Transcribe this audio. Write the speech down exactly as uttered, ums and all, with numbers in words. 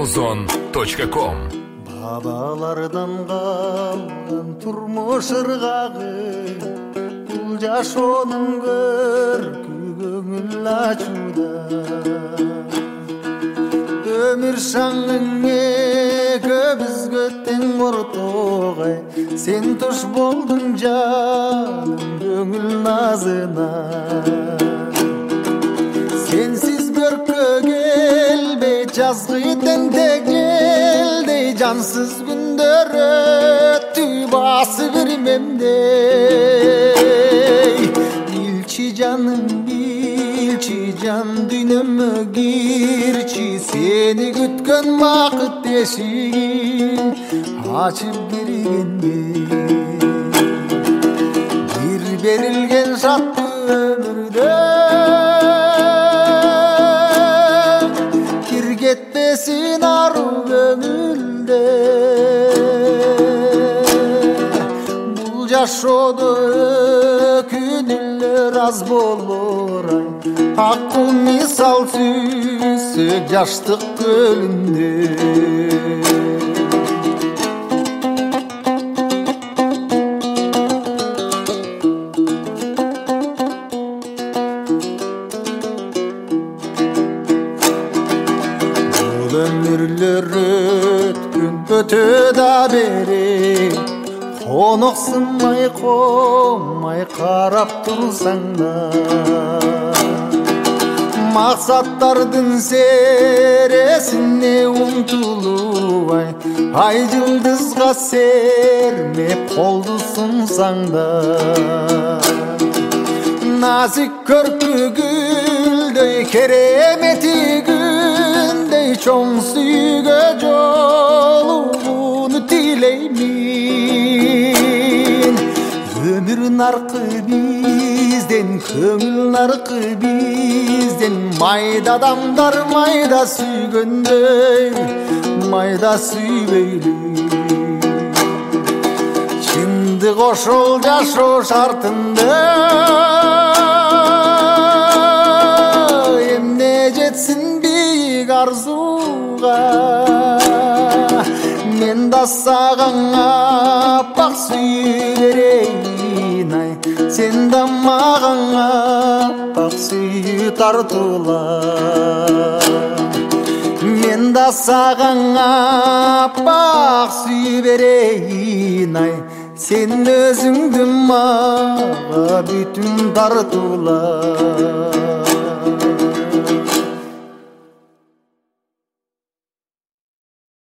озон точка ком. Бабалардан қалған тұрмыш ырғағы, бұл жашоның көркі көңіл ачуда. Өмір шаңыңе көбізгі тең ортоғай, сен тұш болдың жаным көңіл назына. Сенсіз көркі келбей жазғы теңде келдей, жансыз күндер өтті басы бермемдей. Билчи жаным, билчи жан дүйнөмө кирчи, сени күткөн бакыт эшигин ачып киргенде. Бир берилген шаттуу өмүрдө кетпесин ару көңүлдө. Бул жашоодо өкүнүлөр аз болор, акыл мисал сүйсөк жаштык көлүндө. Ömürler ötkün ötö da beri, konoksunmay konmay karap tursaң da. Maksatlardın seresine umtulubay, ay yıldızga sermep koldu sunsaң da. Nazik körkü güldöy keremeti gündey, çoң sүйgө жолугуну тилеймин. Өмүр наркы бизден, көңүл наркы бизден, майда адамдар майда сүйгөндөй майда сүйбөйлү. Чындык ошол жашоо шартында, эмне жетсин бийик арзуга. Мен да саган аппак сүйүү берейин, ай, сен да маган аппак сүйүү тартуула. Мен да саган аппак сүйүү берейин, ай, сен өзүңдү мага бүтүн тартуула.